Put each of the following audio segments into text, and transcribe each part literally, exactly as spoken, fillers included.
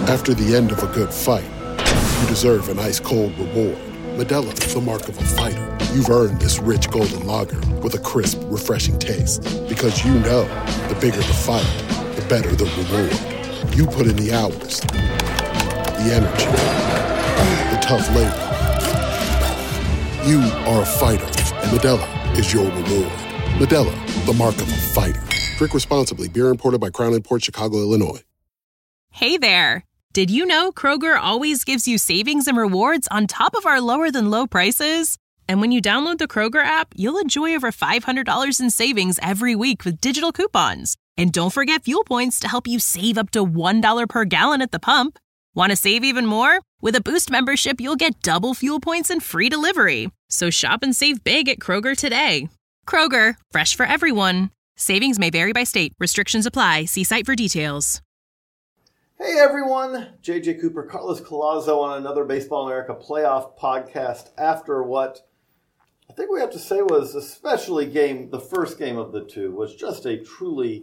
After the end of a good fight, you deserve an ice-cold reward. Modelo is the mark of a fighter. You've earned this rich golden lager with a crisp, refreshing taste. Because you know, the bigger the fight, the better the reward. You put in the hours, the energy, the tough labor. You are a fighter, and Modelo is your reward. Modelo, the mark of a fighter. Drink responsibly. Beer imported by Crown Imports, Chicago, Illinois. Hey there. Did you know Kroger always gives you savings and rewards on top of our lower than low prices? And when you download the Kroger app, you'll enjoy over five hundred dollars in savings every week with digital coupons. And don't forget fuel points to help you save up to one dollar per gallon at the pump. Want to save even more? With a Boost membership, you'll get double fuel points and free delivery. So shop and save big at Kroger today. Kroger, fresh for everyone. Savings may vary by state. Restrictions apply. See site for details. Hey everyone, J J Cooper, Carlos Collazo on another Baseball America playoff podcast after what I think we have to say was especially game, the first game of the two, was just a truly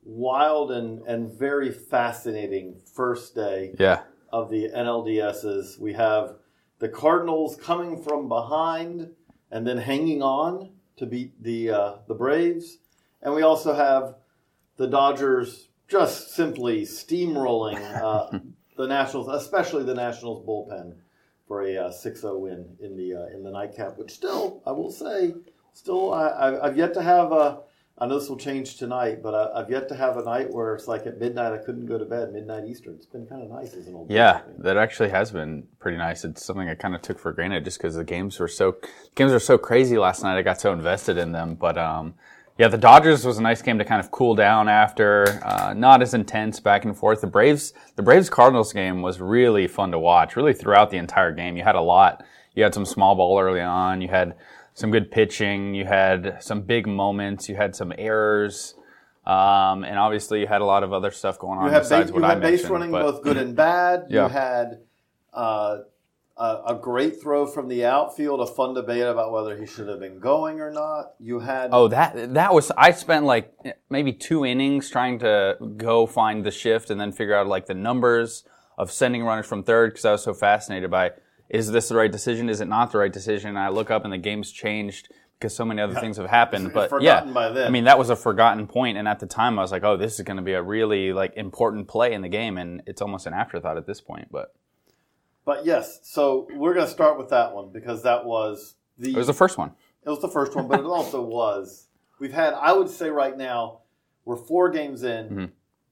wild and, and very fascinating first day yeah. of the N L D S's. We have the Cardinals coming from behind and then hanging on to beat the uh, the Braves. And we also have the Dodgers just simply steamrolling uh, the Nationals, especially the Nationals bullpen, for a uh, six oh win in the uh, in the nightcap. Which still, I will say, still I, I've yet to have a. I know this will change tonight, but I, I've yet to have a night where it's like at midnight I couldn't go to bed, midnight Eastern. It's been kind of nice as an old. Yeah, that actually has been pretty nice. It's something I kind of took for granted just because the games were so games were so crazy last night. I got so invested in them, but. um Yeah, the Dodgers was a nice game to kind of cool down after. Uh, not as intense back and forth. The Braves, the Braves-Cardinals game was really fun to watch, really throughout the entire game. You had a lot. You had some small ball early on. You had some good pitching. You had some big moments. You had some errors. Um, and obviously you had a lot of other stuff going on you besides base, what I mentioned. You had base running but, both good and bad. Yeah. You had uh, a, a great throw from the outfield, a fun debate about whether he should have been going or not. You had oh that that was I spent like maybe two innings trying to go find the shift and then figure out like the numbers of sending runners from third because I was so fascinated by is this the right decision? Is it not the right decision? And I look up and the game's changed because so many other things have happened. It's but forgotten yeah, by then. I mean that was a forgotten point, and at the time I was like, oh, this is going to be a really like important play in the game, and it's almost an afterthought at this point, but. But yes, so we're going to start with that one because that was the... It was the first one. It was the first one, but it also was. We've had, I would say right now, we're four games in mm-hmm.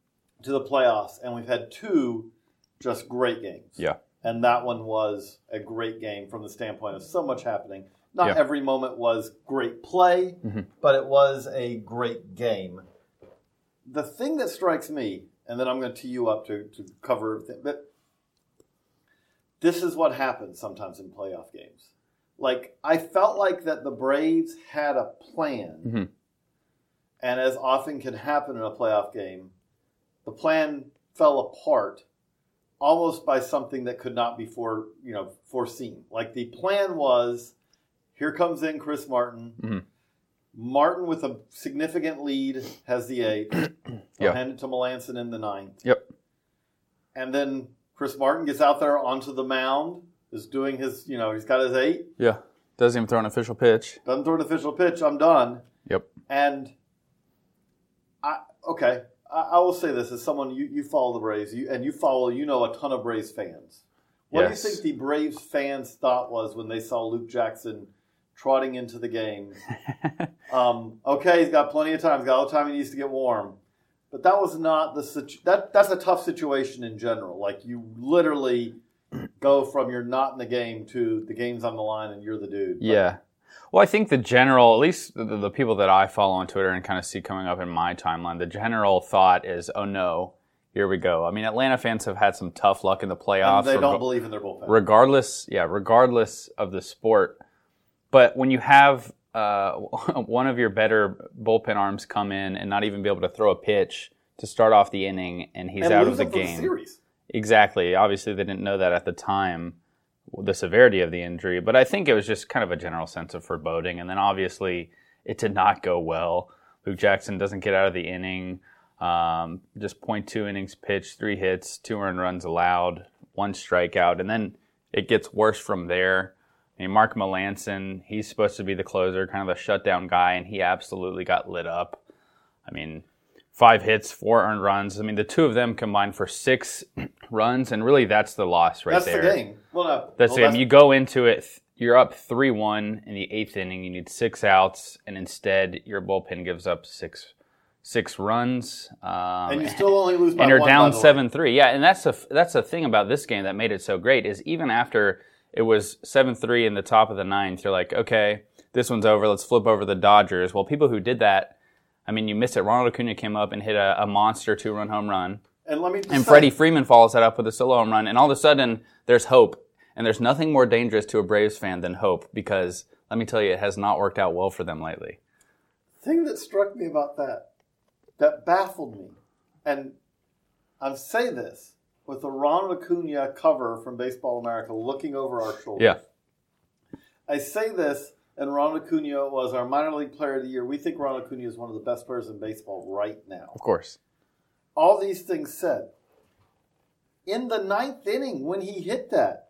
to the playoffs, and we've had two just great games. Yeah. And that one was a great game from the standpoint of so much happening. Not yeah. every moment was great play, mm-hmm. but it was a great game. The thing that strikes me, and then I'm going to tee you up to, to cover everything, but this is what happens sometimes in playoff games. Like, I felt like that the Braves had a plan. Mm-hmm. And as often can happen in a playoff game, the plan fell apart almost by something that could not be for, you know, foreseen. Like, the plan was, here comes in Chris Martin. Mm-hmm. Martin, with a significant lead, has the eighth. They'll yep. hand it to Melanson in the ninth. Yep. And then Chris Martin gets out there onto the mound, is doing his, you know, he's got his eight. Yeah. Doesn't even throw an official pitch. Doesn't throw an official pitch. I'm done. Yep. And, I okay, I, I will say this. As someone, you, you follow the Braves, you, and you follow, you know, a ton of Braves fans. What yes. do you think the Braves fans thought was when they saw Luke Jackson trotting into the game? um, okay, he's got plenty of time. He's got all the time he needs to get warm. But that was not the situ- that that's a tough situation in general. Like, you literally go from you're not in the game to the game's on the line and you're the dude. But, yeah. Well, I think the general, at least the, the people that I follow on Twitter and kind of see coming up in my timeline, the general thought is, oh no, here we go. I mean, Atlanta fans have had some tough luck in the playoffs. And they don't reg- believe in their bullpen. Regardless, yeah, regardless of the sport. But when you have uh, one of your better bullpen arms come in and not even be able to throw a pitch to start off the inning, and he's and out lose of the them for game. The series. Exactly. Obviously, they didn't know that at the time, the severity of the injury. But I think it was just kind of a general sense of foreboding. And then obviously, it did not go well. Luke Jackson doesn't get out of the inning. Um, just point two innings pitched, three hits, two earned runs allowed, one strikeout, and then it gets worse from there. I mean, Mark Melancon, he's supposed to be the closer, kind of the shutdown guy, and he absolutely got lit up. I mean, five hits, four earned runs. I mean, the two of them combined for six runs, and really that's the loss right that's there. That's the game. Well, no. That's well, the that's... game. You go into it, you're up three one in the eighth inning. You need six outs, and instead your bullpen gives up six six runs. Um, and you still only lose by and you're one, down seven three. Yeah, and that's a, that's the thing about this game that made it so great is even after it was seven three in the top of the ninth, you're like, okay, this one's over. Let's flip over the Dodgers. Well, people who did that, I mean, you missed it. Ronald Acuna came up and hit a, a monster two-run home run. And let me and say, Freddie Freeman follows that up with a solo home run. And all of a sudden, there's hope. And there's nothing more dangerous to a Braves fan than hope because, let me tell you, it has not worked out well for them lately. The thing that struck me about that, that baffled me, and I say this with the Ronald Acuna cover from Baseball America looking over our shoulders. Yeah. I say this, and Ronald Acuna was our minor league player of the year. We think Ronald Acuna is one of the best players in baseball right now. Of course. All these things said, in the ninth inning when he hit that,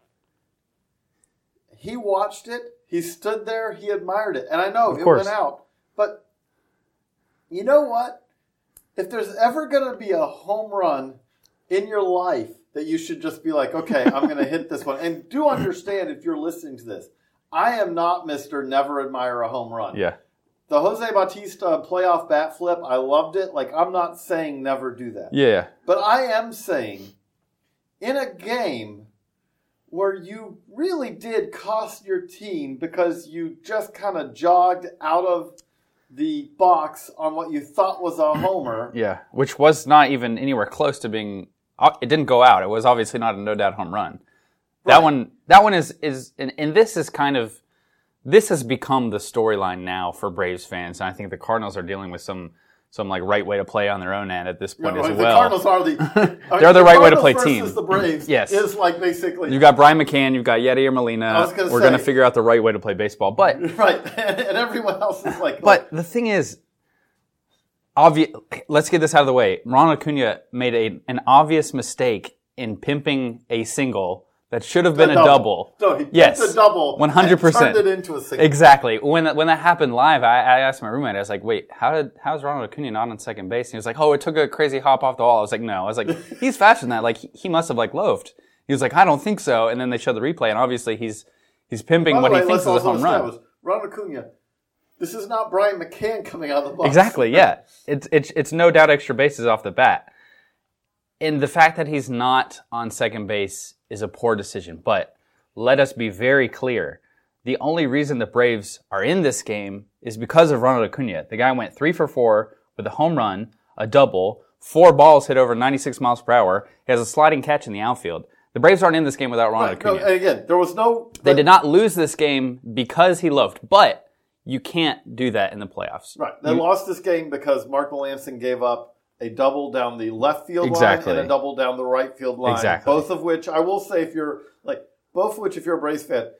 he watched it, he stood there, he admired it. And I know it went out. But you know what? If there's ever going to be a home run in your life that you should just be like, okay, I'm going to hit this one. And do understand if you're listening to this, I am not Mister Never Admire a Home Run. Yeah. The Jose Bautista playoff bat flip, I loved it. Like, I'm not saying never do that. Yeah. But I am saying in a game where you really did cost your team because you just kind of jogged out of the box on what you thought was a homer. Yeah, which was not even anywhere close to being. It didn't go out. It was obviously not a no doubt home run. That Right. one. That one is is and, and this is kind of this has become the storyline now for Braves fans, and I think the Cardinals are dealing with some some like right way to play on their own end at this point No, as the well. Cardinals are the They're the right way to Cardinals play versus team. The Braves Yes. is like basically You've got Brian McCann, you've got Yadier Molina. I was gonna We're say- going to figure out the right way to play baseball, but right, and, and everyone else is like. But the thing is, obvious. Let's get this out of the way. Ronald Acuna made a, an obvious mistake in pimping a single that should have been a double. No, he yes, pimped a double. one hundred percent. And turned it into a single. Exactly. When that, when that happened live, I, I asked my roommate. I was like, "Wait, how did how's Ronald Acuna not on second base?" And he was like, "Oh, it took a crazy hop off the wall." I was like, "No." I was like, "He's faster than that. Like he, he must have like loafed." He was like, "I don't think so." And then they showed the replay, and obviously he's he's pimping By the what way, he thinks is let's a also home run. establish, Ronald Acuna, this is not Brian McCann coming out of the box. Exactly, yeah. It's it's it's no doubt extra bases off the bat. And the fact that he's not on second base is a poor decision. But let us be very clear. The only reason the Braves are in this game is because of Ronald Acuna. The guy went three for four with a home run, a double, four balls hit over ninety-six miles per hour. He has a sliding catch in the outfield. The Braves aren't in this game without Ronald Right, no, Acuna. and again, there was no... They did not lose this game because he loafed. But you can't do that in the playoffs. Right. They You- lost this game because Mark Melancon gave up a double down the left field Exactly. line and a double down the right field line. Exactly. Both of which, I will say, if you're like, both of which, if you're a Braves fan,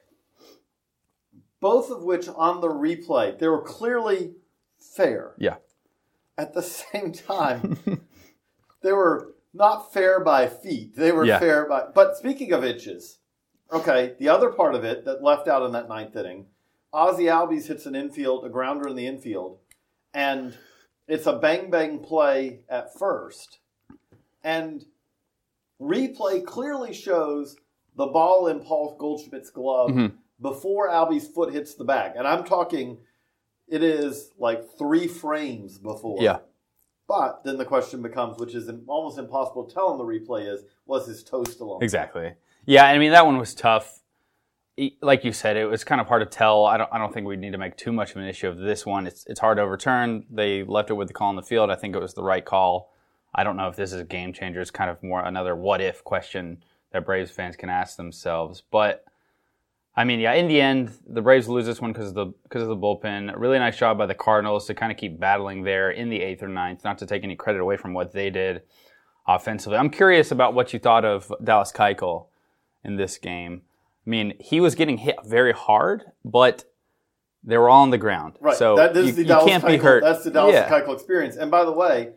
both of which on the replay, they were clearly fair. Yeah. At the same time, they were not fair by feet. They were Yeah. fair by. But speaking of inches, okay, the other part of it that left out in that ninth inning, Ozzie Albies hits an infield, a grounder in the infield, and it's a bang-bang play at first. And replay clearly shows the ball in Paul Goldschmidt's glove Mhm. before Albies' foot hits the bag. And I'm talking, it is like three frames before. Yeah. But then the question becomes, which is almost impossible to tell in the replay, is, was his toe still on? Exactly. Yeah, I mean, that one was tough. E- Like you said, it was kind of hard to tell. I don't I don't think we need to make too much of an issue of this one. It's it's hard to overturn. They left it with the call on the field. I think it was the right call. I don't know if this is a game changer. It's kind of more another what-if question that Braves fans can ask themselves. But, I mean, yeah, in the end, the Braves lose this one because of the because of the bullpen. A really nice job by the Cardinals to kind of keep battling there in the eighth or ninth, not to take any credit away from what they did offensively. I'm curious about what you thought of Dallas Keuchel in this game. I mean, he was getting hit very hard, but they were all on the ground. Right. So that is you, the you Dallas can't be Keuchel- hurt. That's the Dallas Yeah. Keuchel experience. And by the way,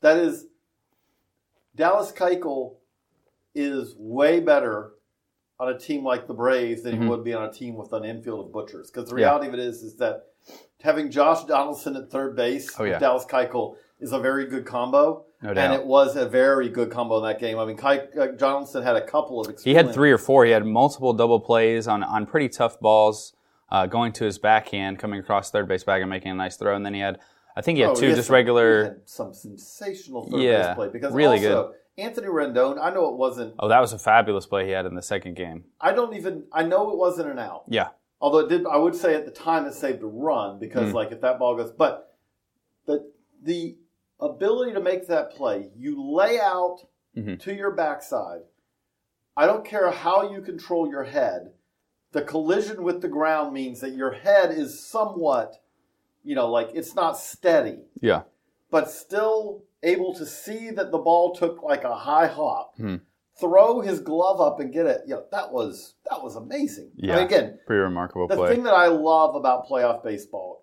That is, Dallas Keuchel is way better on a team like the Braves than mm-hmm. he would be on a team with an infield of butchers. Because the reality yeah. of it is, is that having Josh Donaldson at third base oh, with yeah. Dallas Keuchel is a very good combo. No doubt. And it was a very good combo in that game. I mean, Ke- uh, Donaldson had a couple of He had three or four. He had multiple double plays on, on pretty tough balls, uh, going to his backhand, coming across third base bag and making a nice throw. And then he had, I think he had oh, two just some, regular. He had some sensational third yeah, base play. Because really also, good. Anthony Rendon, I know it wasn't. Oh, that was a fabulous play he had in the second game. I don't even, I know it wasn't an out. Yeah. Although it did, I would say at the time it saved a run because, mm. like, if that ball goes, but the the ability to make that play, you lay out mm-hmm. to your backside. I don't care how you control your head. The collision with the ground means that your head is somewhat, you know, like it's not steady. Yeah. But still able to see that the ball took like a high hop. Mm. Throw his glove up and get it. You know, that was that was amazing. Yeah, I mean, again, pretty remarkable the play. The thing that I love about playoff baseball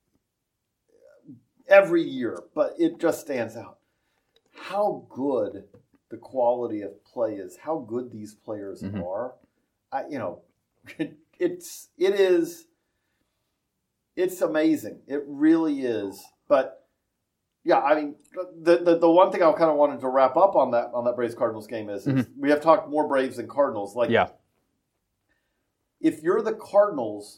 every year, but it just stands out, how good the quality of play is, how good these players mm-hmm. are. I, you know, it, it's it is it's amazing. It really is. But yeah, I mean, the, the the one thing I kind of wanted to wrap up on that on that Braves Cardinals game is, mm-hmm. is we have talked more Braves than Cardinals. Like, yeah. if you're the Cardinals,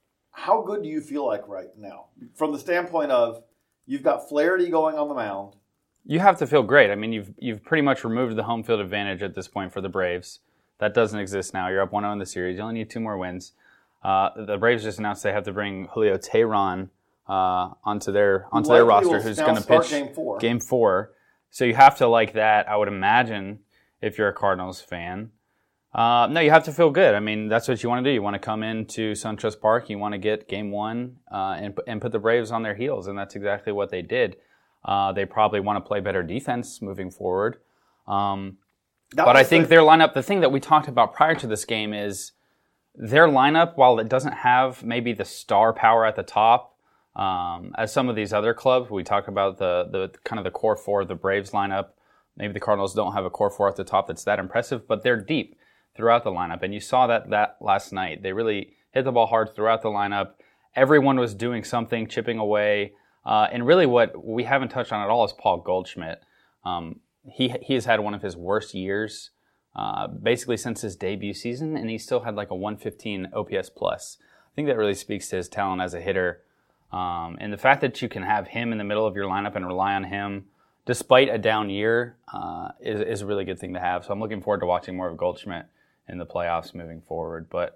how good do you feel like right now? From the standpoint of you've got Flaherty going on the mound. You have to feel great. I mean, you've you've pretty much removed the home field advantage at this point for the Braves. That doesn't exist now. You're up one oh in the series. You only need two more wins. Uh, the Braves just announced they have to bring Julio Teheran Uh, onto their onto their roster, who's going to pitch game four. game four. So you have to like that, I would imagine, if you're a Cardinals fan. Uh, no, you have to feel good. I mean, that's what you want to do. You want to come into SunTrust Park. You want to get game one uh, and and put the Braves on their heels, and that's exactly what they did. Uh, they probably want to play better defense moving forward. Um, but I think the- their lineup, the thing that we talked about prior to this game is their lineup, while it doesn't have maybe the star power at the top, Um, as some of these other clubs, we talk about the the kind of the core four of the Braves lineup. Maybe the Cardinals don't have a core four at the top that's that impressive, but they're deep throughout the lineup. And you saw that that last night. They really hit the ball hard throughout the lineup. Everyone was doing something, chipping away. Uh, and really what we haven't touched on at all is Paul Goldschmidt. Um, he, he has had one of his worst years, uh, basically since his debut season, and he still had like a one fifteen O P S plus. I think that really speaks to his talent as a hitter. Um, and the fact that you can have him in the middle of your lineup and rely on him despite a down year uh, is, is a really good thing to have. So I'm looking forward to watching more of Goldschmidt in the playoffs moving forward. But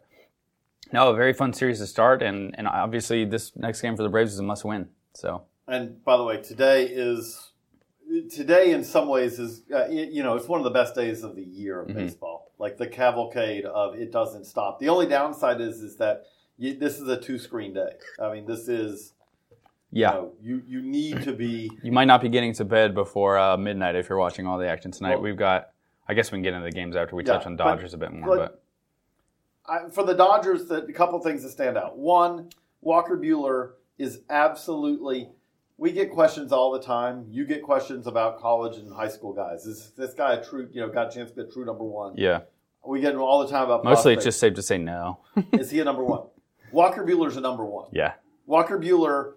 no, a very fun series to start, and, and obviously this next game for the Braves is a must-win. So. And by the way, today is today in some ways is uh, you know it's one of the best days of the year of mm-hmm. baseball. Like the cavalcade of it doesn't stop. The only downside is is that. You, this is a two-screen day. I mean, this is, yeah. you know, you, you need to be... You might not be getting to bed before uh, midnight if you're watching all the action tonight. Well, We've got, I guess we can get into the games after we yeah, touch on Dodgers but, a bit more. But, but I, for the Dodgers, the, a couple things that stand out. One, Walker Buehler is absolutely... We get questions all the time. You get questions about college and high school guys. Is this guy a true, you know, got a chance to be a true number one? Yeah. We get them all the time about Mostly prospects. It's just safe to say no. Is he a number one? Walker Buehler's a number one. Yeah. Walker Buehler,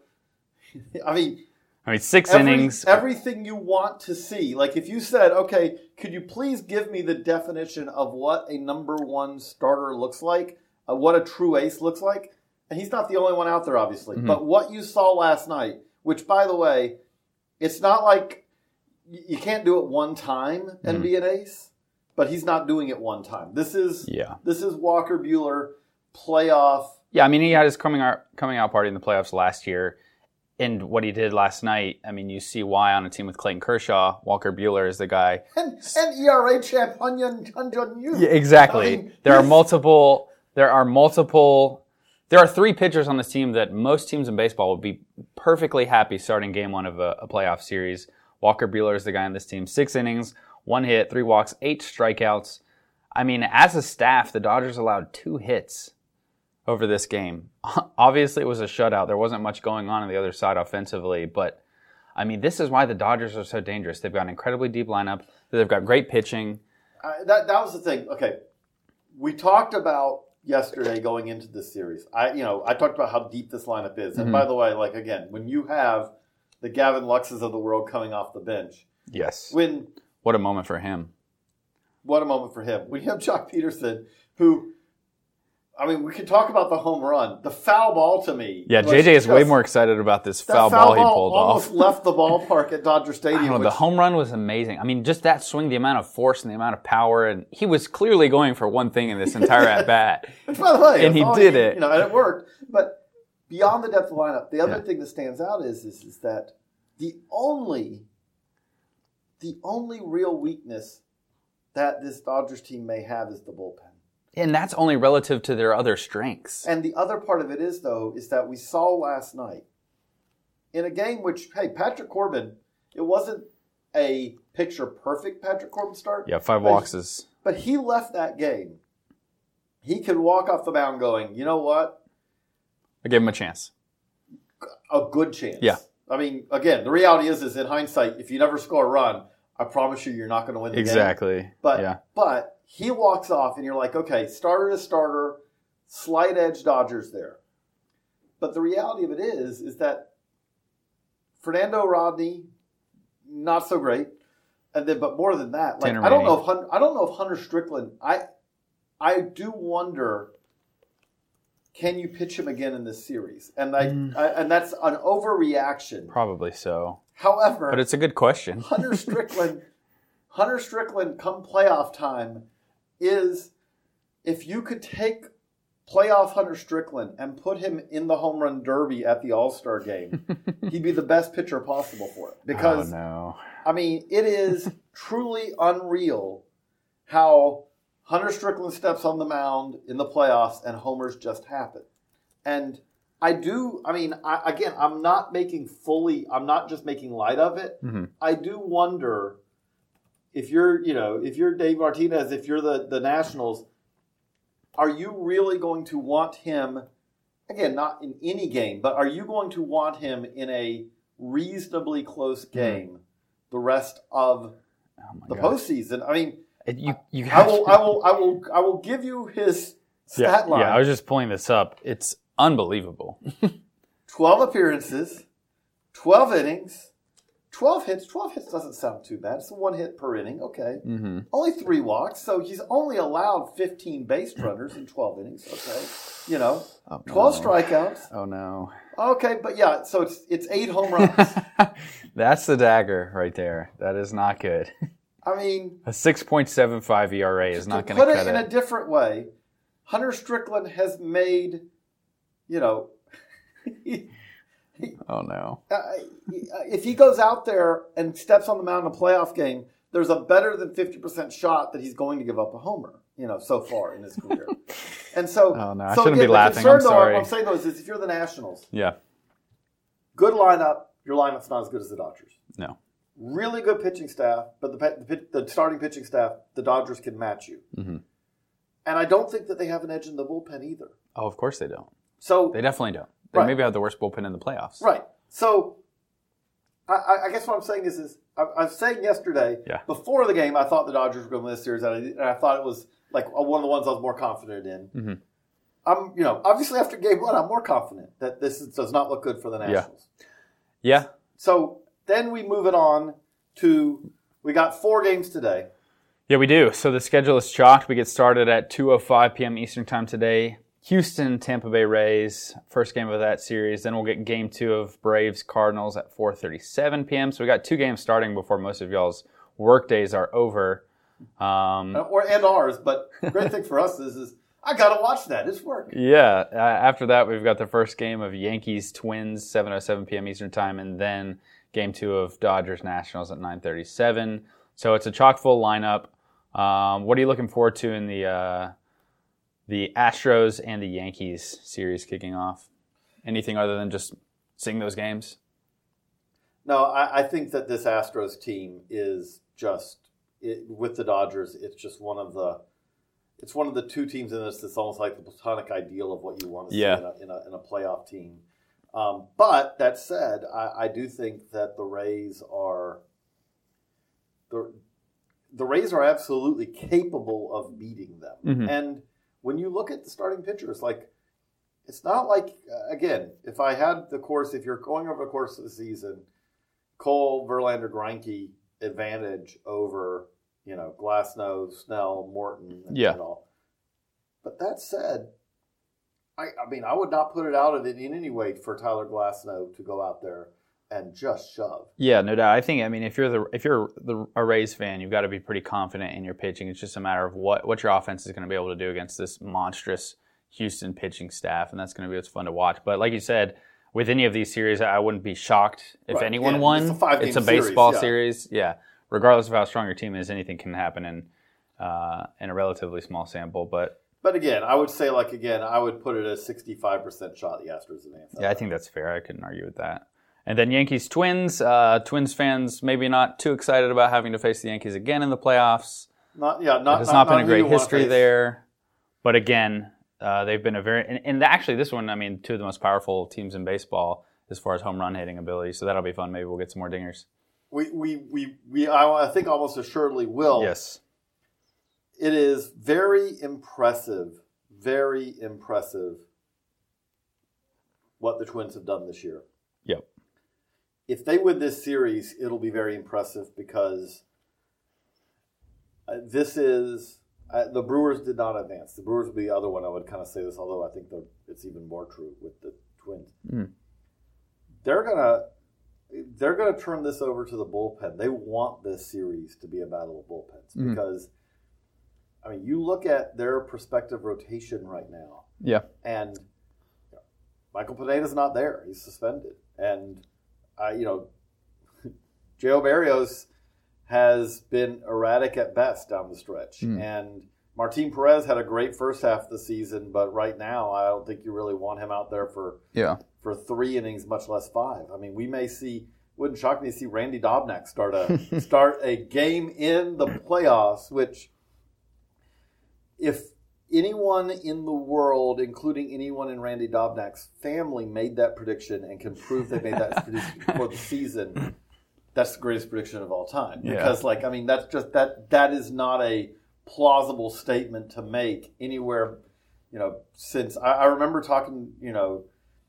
I mean... I mean, six every, innings. Everything you want to see. Like if you said, okay, could you please give me the definition of what a number one starter looks like, uh, what a true ace looks like? And he's not the only one out there, obviously. Mm-hmm. But what you saw last night, which, by the way, it's not like you can't do it one time and mm-hmm. be an ace, but he's not doing it one time. This is yeah. This is Walker Buehler playoff. Yeah, I mean, he had his coming out, coming out party in the playoffs last year. And what he did last night, I mean, you see why on a team with Clayton Kershaw, Walker Buehler is the guy. And, and E R A champ, Hyun Jun Ryu. Yeah, exactly. I mean, there are multiple, there are multiple, there are three pitchers on this team that most teams in baseball would be perfectly happy starting game one of a, a playoff series. Walker Buehler is the guy on this team. Six innings, one hit, three walks, eight strikeouts. I mean, as a staff, the Dodgers allowed two hits over this game. Obviously, it was a shutout. There wasn't much going on on the other side offensively, but I mean, this is why the Dodgers are so dangerous. They've got an incredibly deep lineup. They've got great pitching. Uh, that that was the thing. Okay, we talked about yesterday going into this series. I you know I talked about how deep this lineup is. And Mm-hmm. by the way, like again, when you have the Gavin Luxes of the world coming off the bench, Yes. when What a moment for him. what a moment for him. When you have Jock Peterson, who, I mean, we could talk about the home run, the foul ball to me. Yeah, was J J is just- way more excited about this that foul, ball he pulled almost off. left the ballpark at Dodger I Stadium. don't know, the which- home run was amazing. I mean, just that swing, the amount of force and the amount of power, and he was clearly going for one thing in this entire at bat. Which, by the way, And he it's all- did it. You know, and it worked. But beyond the depth of lineup, the other Yeah. thing that stands out is, is is that the only the only real weakness that this Dodgers team may have is the bullpen. And that's only relative to their other strengths. And the other part of it is, though, is that we saw last night in a game which, hey, Patrick Corbin, it wasn't a picture perfect Patrick Corbin start. Yeah, five but- walks is... But he left that game. He could walk off the mound going, you know what? I gave him a chance. A good chance. Yeah. I mean, again, the reality is, is in hindsight, if you never score a run, I promise you, you're not going to win the game. Exactly. But yeah. but he walks off, and you're like, okay, starter to starter, slight edge Dodgers there. But the reality of it is, is that Fernando Rodney, not so great, and then but more than that, like Tanner I don't Rainey. know if Hun- I don't know if Hunter Strickland. I I do wonder. Can you pitch him again in this series? And I, Mm. I and that's an overreaction. Probably so. However, But it's a good question. Hunter Strickland, Hunter Strickland, come playoff time, is if you could take playoff Hunter Strickland and put him in the home run derby at the All-Star game, he'd be the best pitcher possible for it. Because oh, no. I mean, it is truly unreal how Hunter Strickland steps on the mound in the playoffs and homers just happen. And I do, I mean, I, again, I'm not making fully, I'm not just making light of it. Mm-hmm. I do wonder if you're, you know, if you're Dave Martinez, if you're the, the Nationals, are you really going to want him, again, not in any game, but are you going to want him in a reasonably close game mm-hmm. the rest of Oh my the God. postseason? I mean, It, you, you I have will, to- I will, I will, I will give you his yeah, stat line. yeah, I was just pulling this up. It's unbelievable. twelve appearances, twelve innings, twelve hits. twelve hits doesn't sound too bad. It's one hit per inning. Okay. Mm-hmm. Only three walks, so he's only allowed fifteen base runners in twelve innings. Okay. You know, Oh, twelve no. strikeouts. Oh, no. Okay, but yeah, so it's it's eight home runs. That's the dagger right there. That is not good. I mean, A six point seven five E R A is not to going to put cut it in it. a different way, Hunter Strickland has made, you know, Oh, no. Uh, if he goes out there and steps on the mound in a playoff game, there's a better than fifty percent shot that he's going to give up a homer, you know, so far in his career. And so, Oh, no, I so shouldn't again, be laughing. The concern, I'm though, sorry. What I'm saying, though, is, is if you're the Nationals, Yeah. good lineup, your lineup's not as good as the Dodgers. No. Really good pitching staff, but the, pe- the, pit- the starting pitching staff, the Dodgers can match you. Mm-hmm. And I don't think that they have an edge in the bullpen either. Oh, of course they don't. So They definitely don't. They Right. maybe have the worst bullpen in the playoffs. Right. So, I- I, I guess what I'm saying is, is I, I was saying yesterday, Yeah. before the game, I thought the Dodgers were going to win this series, and I, and I thought it was like one of the ones I was more confident in. Mm-hmm. I'm, you know, obviously after game one, I'm more confident that this is, does not look good for the Nationals. Yeah. So then we move it on to, we got four games today. Yeah, we do. So the schedule is chalked. We get started at two oh five p.m. Eastern Time today. Houston, Tampa Bay Rays, first game of that series. Then we'll get game two of Braves, Cardinals at four thirty-seven p.m. So we got two games starting before most of y'all's work days are over. Um, Or, and ours, but the great thing for us is, is I got to watch that. It's work. yeah, uh, after that we've got the first game of Yankees, Twins, seven oh seven p.m. Eastern Time, and then game two of Dodgers, Nationals at nine thirty-seven. So it's a chock full lineup. Um, what are you looking forward to in the uh, the Astros and the Yankees series kicking off? Anything other than just seeing those games? No, I, I think that this Astros team is just it, with the Dodgers. It's just one of the, it's one of the two teams in this that's almost like the platonic ideal of what you want to Yeah. see in a, in a in a playoff team. Um, but that said, I, I do think that the Rays are the the Rays are absolutely capable of beating them. Mm-hmm. And when you look at the starting pitchers, like it's not like uh, again, if I had the course, if you're going over the course of the season, Cole, Verlander, Greinke advantage over you know Glasnow, Snell, Morton, and, yeah. and all. But that said, I, I mean, I would not put it out of it in any way for Tyler Glasnow to go out there and just shove. Yeah, no doubt. I think, I mean, if you're the if you're the a Rays fan, you've got to be pretty confident in your pitching. It's just a matter of what, what your offense is going to be able to do against this monstrous Houston pitching staff, and that's going to be what's fun to watch. But like you said, with any of these series, I wouldn't be shocked if right. anyone yeah, won. It's a, five-game it's a baseball series, series. Yeah, regardless of how strong your team is, anything can happen in uh, in a relatively small sample. But But again, I would say, like, again, I would put it a sixty-five percent shot the Astros advance. Yeah, I think that's fair. I couldn't argue with that. And then Yankees Twins. Uh, Twins fans maybe not too excited about having to face the Yankees again in the playoffs. Not, yeah, not. It's not, not been not a great history face. there. But again, uh, they've been a very and, and actually this one, I mean, two of the most powerful teams in baseball as far as home run hitting ability. So that'll be fun. Maybe we'll get some more dingers. We we we we I think almost assuredly will. Yes. It is very impressive, very impressive what the Twins have done this year. Yep. If they win this series, it'll be very impressive because uh, this is uh, the Brewers did not advance. The Brewers would be the other one. I would kind of say this, although I think it's even more true with the Twins. Mm. They're gonna they're gonna turn this over to the bullpen. They want this series to be a battle of bullpens mm. because. I mean, you look at their prospective rotation right now. Yeah. And you know, Michael Pineda's not there. He's suspended. And, uh, you know, Joe Barrios has been erratic at best down the stretch. Mm. And Martin Perez had a great first half of the season, but right now I don't think you really want him out there for yeah. for three innings, much less five. I mean, we may see – wouldn't shock me to see Randy Dobnak start a start a game in the playoffs, which – if anyone in the world, including anyone in Randy Dobnak's family, made that prediction and can prove they made that prediction for the season, that's the greatest prediction of all time. Yeah. Because, like, I mean, that's just that that is not a plausible statement to make anywhere. You know, since I, I remember talking, you know,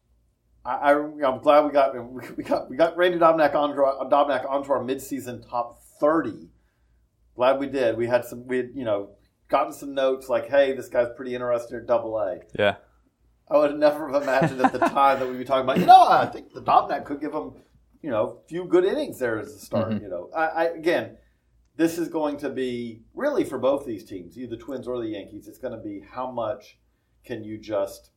I, I I'm glad we got we got we got Randy Dobnak onto Dobnak onto our midseason top thirty. Glad we did. We had some. We had, you know. Gotten some notes like, hey, this guy's pretty interested in Double A. Yeah. I would never have imagined at the time that we'd be talking about, you know, I think the Dobnak could give him, you know, a few good innings there as a start. Mm-hmm. You know, I, I again, this is going to be really for both these teams, either the Twins or the Yankees. It's going to be how much can you just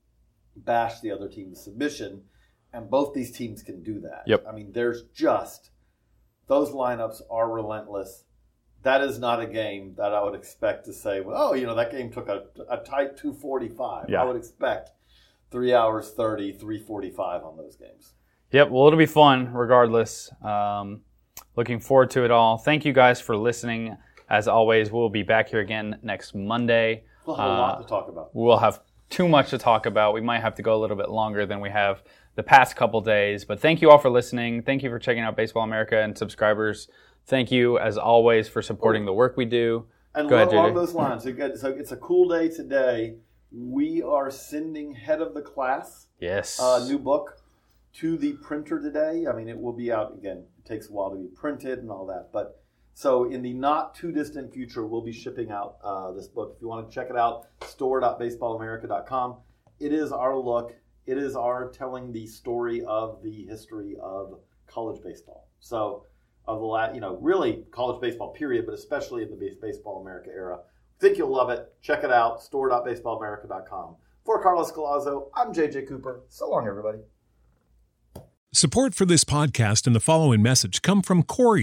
bash the other team's submission, and both these teams can do that. Yep. I mean, there's just those lineups are relentless. That is not a game that I would expect to say, well, oh, you know, that game took a, a tight two forty-five. Yeah. I would expect three hours thirty, three forty-five on those games. Yep, well, it'll be fun regardless. Um, looking forward to it all. Thank you guys for listening. As always, we'll be back here again next Monday. We'll have uh, a lot to talk about. We'll have too much to talk about. We might have to go a little bit longer than we have the past couple days. But thank you all for listening. Thank you for checking out Baseball America, and subscribers. Thank you, as always, for supporting the work we do. And Go along ahead, those lines, so it's a cool day today. We are sending Head of the Class, yes, a new book, to the printer today. I mean, it will be out, again, it takes a while to be printed and all that. But so in the not-too-distant future, we'll be shipping out uh, this book. If you want to check it out, store dot baseball america dot com. It is our look. It is our telling the story of the history of college baseball. So... of the last, you know, really college baseball period, but especially in the Baseball America era. I think you'll love it. Check it out, store dot baseball america dot com. For Carlos Galazzo, I'm J J Cooper. So long, everybody. Support for this podcast and the following message come from Corient.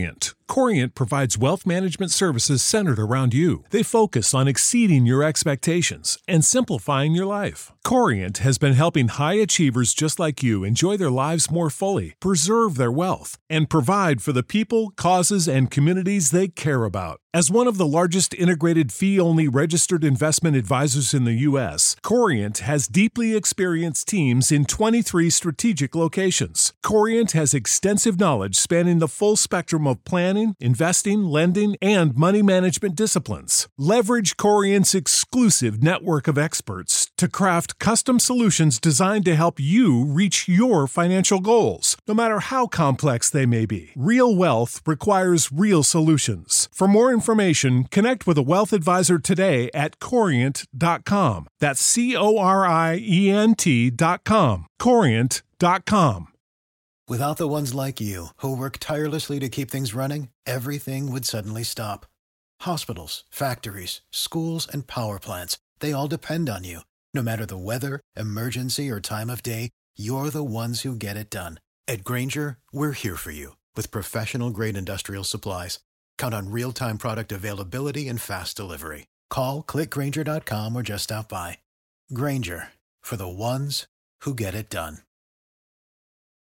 Corient provides wealth management services centered around you. They focus on exceeding your expectations and simplifying your life. Corient has been helping high achievers just like you enjoy their lives more fully, preserve their wealth, and provide for the people, causes, and communities they care about. As one of the largest integrated fee-only registered investment advisors in the U S, Corient has deeply experienced teams in twenty-three strategic locations. Corient has extensive knowledge spanning the full spectrum of planning, investing, lending, and money management disciplines. Leverage Corient's exclusive network of experts to craft custom solutions designed to help you reach your financial goals, no matter how complex they may be. Real wealth requires real solutions. For more information, connect with a wealth advisor today at corient dot com. That's C O R I E N T dot com. corient dot com. Without the ones like you, who work tirelessly to keep things running, everything would suddenly stop. Hospitals, factories, schools, and power plants, they all depend on you. No matter the weather, emergency, or time of day, you're the ones who get it done. At Grainger, we're here for you with professional-grade industrial supplies. Count on real-time product availability and fast delivery. Call, click Grainger dot com, or just stop by. Grainger, for the ones who get it done.